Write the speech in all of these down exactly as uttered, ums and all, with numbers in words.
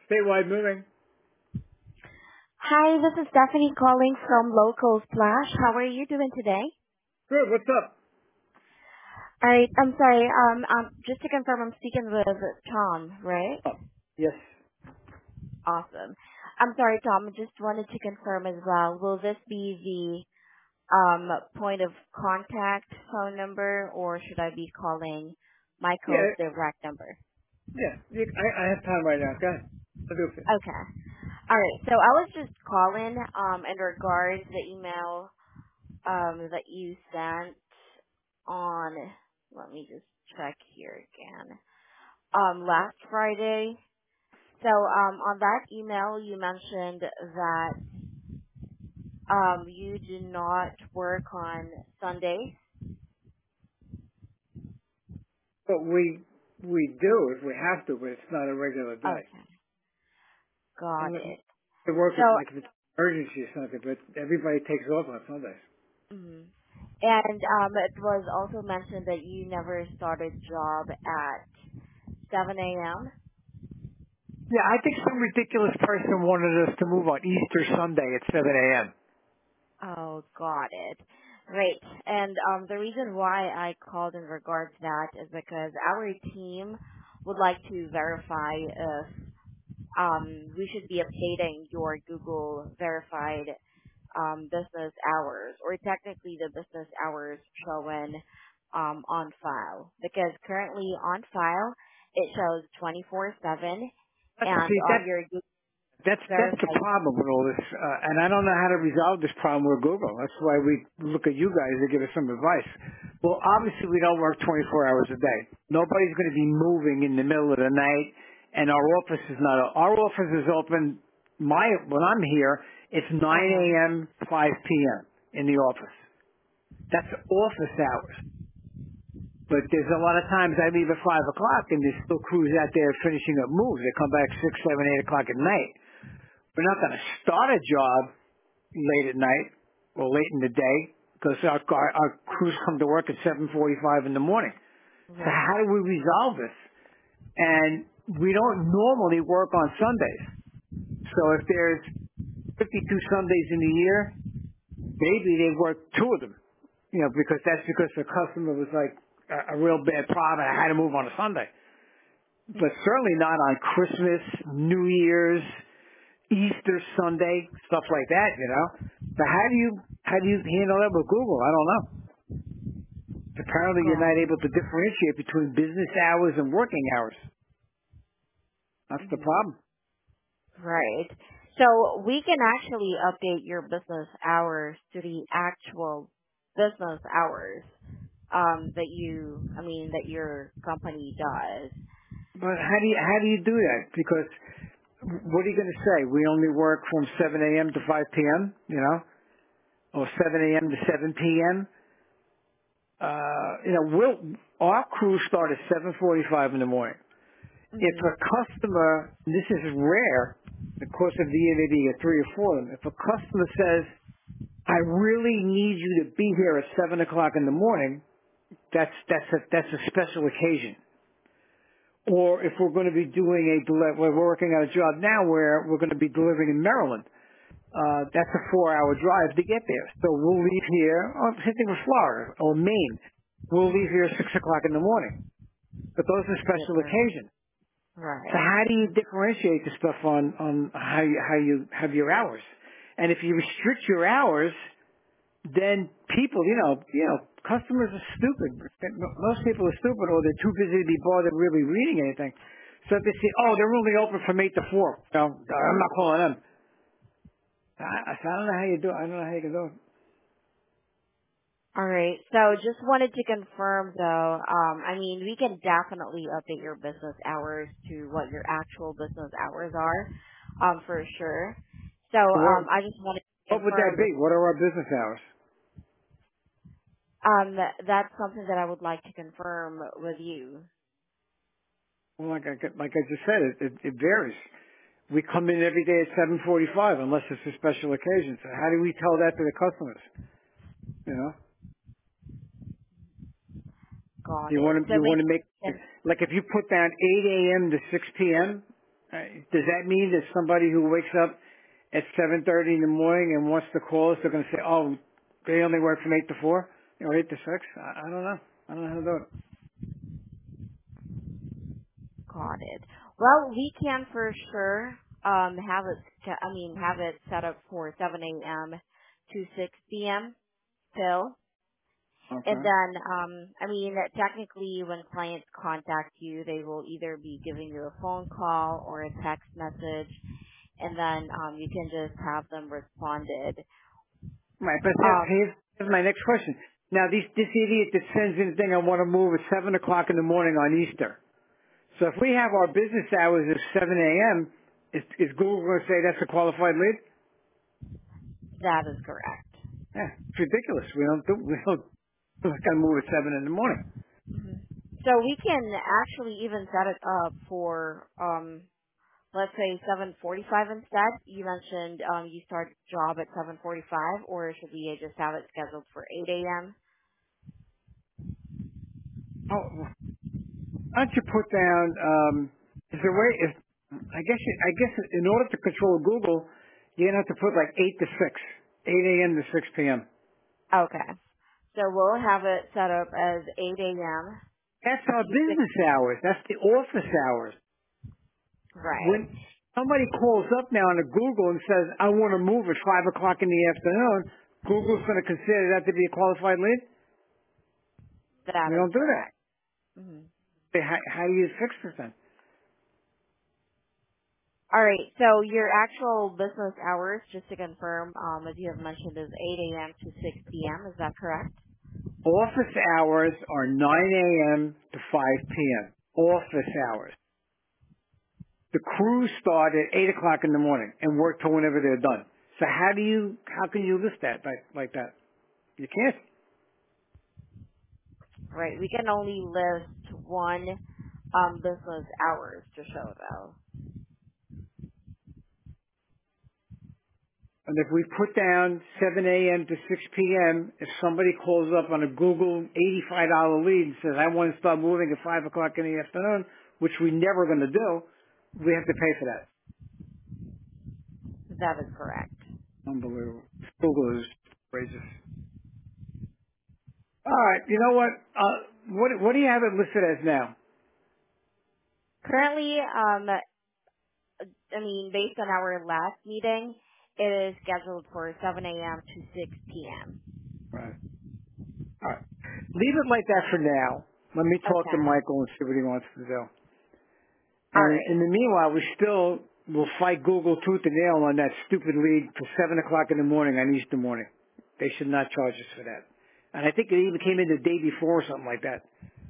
Statewide moving. Hi, this is Stephanie calling from Local Splash. How are you doing today? Good. What's up? All right, I'm sorry. Um, um, just to confirm, I'm speaking with Tom, right? Oh, yes. Awesome. I'm sorry, Tom. I just wanted to confirm as well. Will this be the um point of contact phone number, or should I be calling Michael's Yeah. direct number? Yeah. You, I, I have time right now. Go ahead. I'll do it for you. Okay. All right. So I was just calling um in regards to the email um that you sent on, let me just check here again, um last Friday. So um on that email you mentioned that um you do not work on Sundays. But we we do if we have to, but it's not a regular day. Okay, got Unless it. it works So with like if it's emergency or something, but everybody takes off on Sundays. mhm. And um it was also mentioned that you never started job at seven a.m. Yeah, I think some ridiculous person wanted us to move on Easter Sunday at seven a.m. Oh, got it. Right. And um, the reason why I called in regards to that is because our team would like to verify if um, we should be updating your Google verified um, business hours, or technically the business hours showing um, on file. Because currently on file, it shows twenty-four seven, That's, and see, on that your Google That's that's the verified. problem with all this, uh, and I don't know how to resolve this problem with Google. That's why we look at you guys to give us some advice. Well, obviously we don't work twenty-four hours a day. Nobody's going to be moving in the middle of the night, and our office is not. Our office is open. My when I'm here, it's nine Uh-huh. a.m. five p.m. in the office. That's office hours. But there's a lot of times I leave at five o'clock, and there's still crews out there finishing up moves. They come back six, seven, eight o'clock at night. We're not going to start a job late at night or late in the day because our, our, our crews come to work at seven forty-five in the morning. So Right. how do we resolve this? And we don't normally work on Sundays. So if there's fifty-two Sundays in a year, maybe they work two of them. You know, because that's because the customer was like a, a real bad problem and I had to move on a Sunday. But certainly not on Christmas, New Year's, Easter Sunday, stuff like that, you know. But how do you how do you handle that with Google? I don't know. Apparently you're Got not it. able to differentiate between business hours and working hours. That's the Mhm. problem. Right. So we can actually update your business hours to the actual business hours um, that you, I mean, that your company does. But how do you how do you do that? Because what are you going to say? We only work from seven a.m. to five p.m., you know, or seven a.m. to seven p.m. Uh, you know, we'll, our crews start at seven forty-five in the morning. If Hmm. a customer, this is rare, in the course of the year maybe you get three or four of them, if a customer says, I really need you to be here at seven o'clock in the morning, that's, that's a, that's a special occasion. Or if we're going to be doing a, deli- we're working on a job now where we're going to be delivering in Maryland, uh, that's a four hour drive to get there. So we'll leave here, or same thing with Florida, or Maine. We'll leave here at six o'clock in the morning. But those are To get special there. occasions. So Right. how do you differentiate the stuff on, on how you, how you have your hours? And if you restrict your hours, then people, you know, you know, customers are stupid. Most people are stupid or they're too busy to be bothered really reading anything. So if they say, oh, they're only open from eight to four. You know, I'm not calling them. I, I I don't know how you do it. I don't know how you can do it. All right. So just wanted to confirm though, um, I mean, we can definitely update your business hours to what your actual business hours are, um, for sure. So What, um, I just wanted to what would that confirm be? What are our business hours? Um, that's something that I would like to confirm with you. Well, like I, like I just said, it, it, it varies. We come in every day at seven forty-five unless it's a special occasion. So how do we tell that to the customers? You know, Got you it. want to So you maybe want to make we can, like if you put down eight a.m. to six p.m. Uh, does that mean that somebody who wakes up at seven thirty in the morning and wants to call us, they're going to say, "Oh, they only work from eight to four or eight to six"? I, I don't know. I don't know how to do it. Got it. Well, we can for sure um have it. sch- I mean, have it set up for seven a.m. to six p.m. still. And Okay. then, um, I mean, technically, when clients contact you, they will either be giving you a phone call or a text message, and then um, you can just have them responded. Right, but here- Um, here's, here's my next question. Now, these, this idiot that sends in a thing, I want to move at seven o'clock in the morning on Easter. So if we have our business hours at seven a.m., is, is Google going to say that's a qualified lead? that is correct. Yeah, it's ridiculous. We don't do, we don't, we're not going to move at seven in the morning. Mhm. So we can actually even set it up for, um, let's say seven forty-five instead. You mentioned um, you start job at seven forty-five, or should we just have it scheduled for eight a.m.? Oh, why don't you put down, um, is there a way, if, I guess, you, I guess in order to control Google, you're going to have to put like eight to six, eight a.m. to six p.m. Okay. So we'll have it set up as eight a.m. That's our to six. business hours. That's the office hours. Right. When somebody calls up now on a Google and says, I want to move at five o'clock in the afternoon, Google's going to consider that to be a qualified lead? That We is don't do that. correct. Mhm. Say, How, how do you fix this then? All right. So your actual business hours, just to confirm, um, as you have mentioned, is eight a.m. to six p.m. Is that correct? Office hours are nine a.m. to five p.m. Office hours. The crews start at eight o'clock in the morning and work till whenever they're done. So how do you, how can you list that like, like that? You can't. Right. We can only list one um, business hours to show though. And if we put down seven a.m. to six p.m., if somebody calls up on a Google eighty-five dollar lead and says, I want to start moving at five o'clock in the afternoon, which we're never going to do, we have to pay for that. That is correct. Unbelievable. Google is outrageous. All right, you know what? Uh, what, what do you have it listed as now? Currently, um, I mean, based on our last meeting, it is scheduled for seven a.m. to six p.m. Right. All right. Leave it like that for now. Let me talk to Okay. Michael and see what he wants to do. All And in right. the meanwhile, we still will fight Google tooth and nail on that stupid lead for seven o'clock in the morning on Easter morning. They should not charge us for that. And I think it even came in the day before or something like that.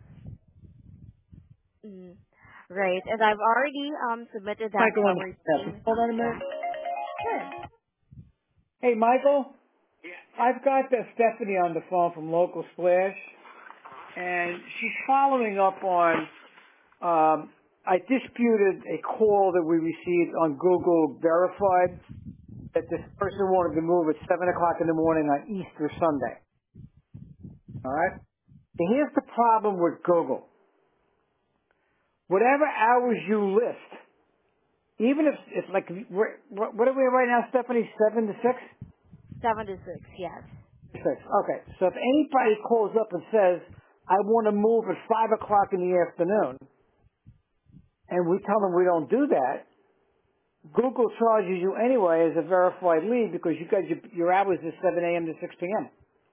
Mm. Right. And I've already um submitted that to Michael, on our team. hold on a Yeah. minute. Sure. Hey, Michael, I've got uh, Stephanie on the phone from Local Splash, and she's following up on. Um, I disputed a call that we received on Google Verified that this person wanted to move at seven o'clock in the morning on Easter Sunday. All right. And here's the problem with Google. Whatever hours you list, even if it's like, we're- what what are we right now, Stephanie? Seven to six? Seven to six. Yes. Six. Okay. So if anybody calls up and says, I want to move at five o'clock in the afternoon, and we tell them we don't do that, Google charges you anyway as a verified lead because you got your, your hours is seven a.m. to six p.m.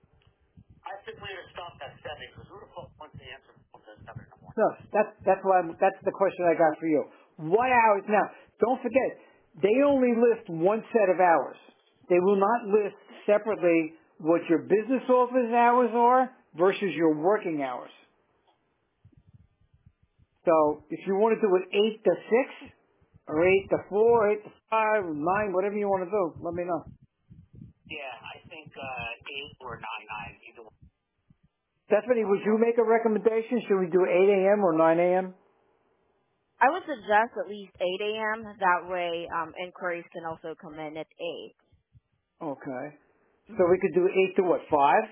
No, that's that's why I'm, that's the question I got for you. What hours? Now, don't forget, they only list one set of hours. They will not list separately what your business office hours are versus your working hours. So, if you want to do it eight to six, or eight to four, eight to five, or nine, whatever you want to do, let me know. Stephanie, would you make a recommendation? Should we do eight a.m. or nine a.m.? I would suggest at least eight a.m. That way, um, inquiries can also come in at eight. Okay. So Mm-hmm. we could do eight to what, five?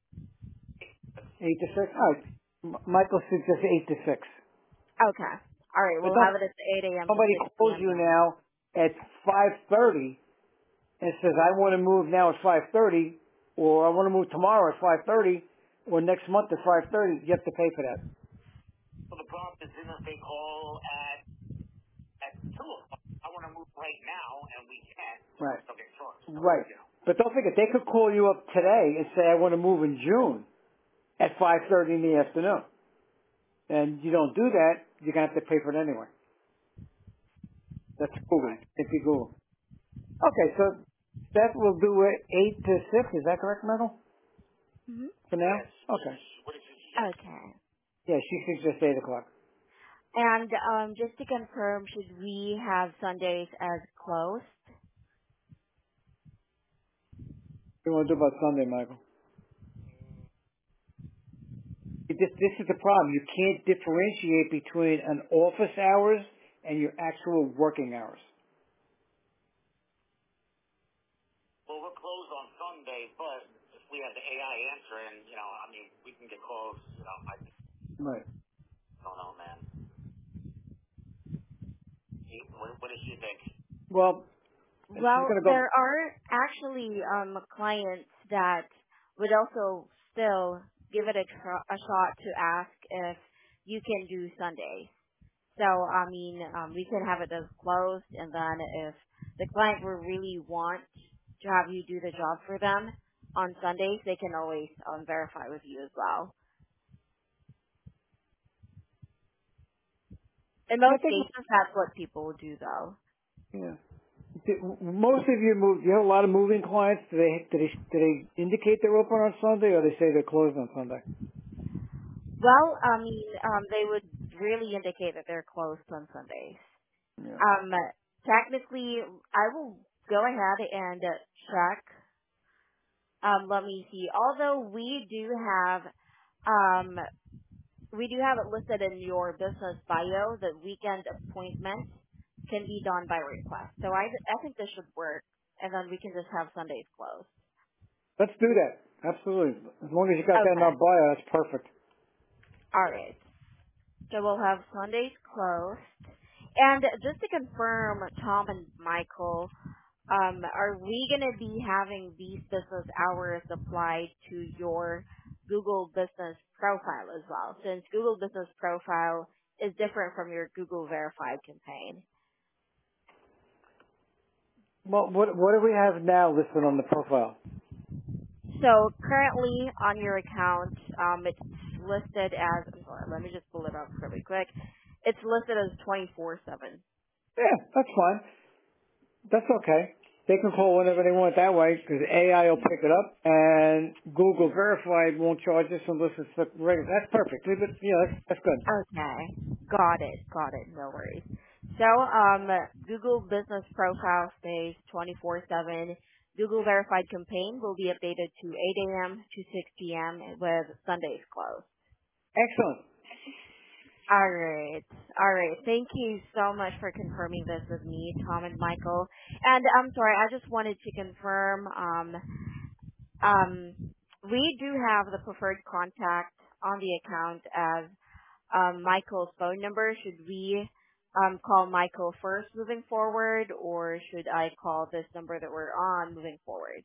Eight to six? All right. M- Michael suggests eight to six. Okay. All right, But we'll don't have it at eight a m to somebody six calls p.m. you then. now at five thirty and says, I want to move now at five thirty, or I want to move tomorrow at five thirty, or next month at five thirty, you have to pay for that. So the problem is, then if they call at at two o'clock, I want to move right now, and we can't. Right. So they charge. Right. But don't forget, they could call you up today and say, I want to move in June at five thirty in the afternoon. And you don't do that, you're going to have to pay for it anyway. That's Google. If you Google. Okay, so that will do it eight to six. Is that correct, Michael? Hmm. For now? Yes. Okay. What did you say? Okay. Yeah, she suggests eight o'clock. And um, just to confirm, should we have Sundays as closed? What do you want to do about Sunday, Michael? It just, this is the problem. You can't differentiate between an office hours and your actual working hours. Well, we're closed on Sunday, but if we have the A I answering, you know, I mean, we can get calls. You know, I Right. don't know, man. What, what does she think? Well, she's Well, going to go. there are actually um, clients that would also still give it a, tr- a shot to ask if you can do Sundays. So, I mean, um, we can have it as closed, and then if the client will really want to have you do the job for them on Sundays, they can always um, verify with you as well. In I most think, cases, that's what people will do, though. yeah. Did- Most of you move. You have a lot of moving clients. Do they do they do they indicate they're open on Sunday, or they say they're closed on Sunday? Well, I mean, um, they would really indicate that they're closed on Sundays. Yeah. Um, technically, I will go ahead and uh, check. Um, let me see. Although we do have, um, we do have it listed in your business bio that weekend appointment can be done by request. So I, I think this should work, and then we can just have Sundays closed. Let's do that. Absolutely. As long as you got that in Okay. our bio, that's perfect. All right. So we'll have Sundays closed. And just to confirm, Tom and Michael, um, are we going to be having these business hours applied to your Google Business Profile as well? Since Google Business Profile is different from your Google Verified campaign. Well, what what do we have now listed on the profile? So currently on your account, um, it's listed as, I'm sorry, let me just pull it up really quick. It's listed as twenty-four seven. Yeah, that's fine. That's okay. They can call whenever they want that way because A I will pick it up and Google Verified won't charge us unless it's the regular. That's perfect. Leave it. Yeah, that's, that's good. Okay. Got it. Got it. No worries. So, um, Google Business Profile stays twenty-four seven. Google Verified Campaign will be updated to eight a m to six p m with Sundays closed. Excellent. All right. All right. Thank you so much for confirming this with me, Tom and Michael. And I'm sorry, I just wanted to confirm, um, um, we do have the preferred contact on the account as um, Michael's phone number. Should we um, call Michael first moving forward, or should I call this number that we're on moving forward?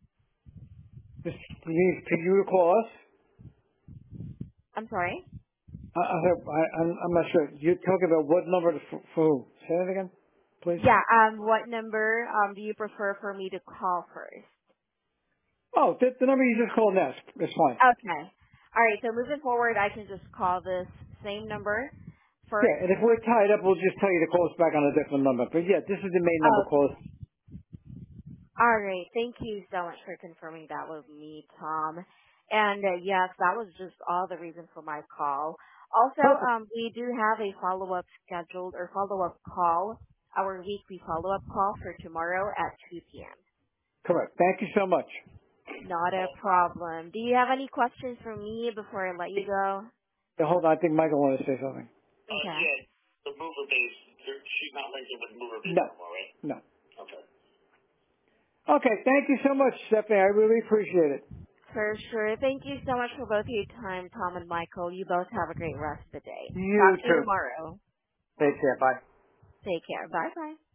Just, you need for you to call us? I'm sorry? I, I, I, I'm I'm not sure. You're talking about what number to, for, for who? Say that again, please. Yeah, um, what number um, do you prefer for me to call first? Oh, the, the number you just called now. It's fine. Okay. All right, so moving forward, I can just call this same number Yeah, first. and if we're tied up, we'll just tell you to call us back on a different number. But yeah, this is the main number. Call us. Okay. All right. Thank you so much for confirming that with me, Tom. And uh, yes, that was just all the reason for my call. Also, Perfect. um, we do have a follow-up scheduled or follow-up call, our weekly follow-up call for tomorrow at two p.m. Correct. Thank you so much. Not a problem. Do you have any questions for me before I let you go? Yeah, hold on. I think Michael wanted to say something. Uh, Okay. yeah, the mover base. there- She's not linked in with mover base No. anymore, right? No. Okay. Okay. Thank you so much, Stephanie. I really appreciate it. For sure. Thank you so much for both your time, Tom and Michael. You both have a great rest of the day. You Talk to you too. tomorrow. Take care. Bye. Take care. Bye bye.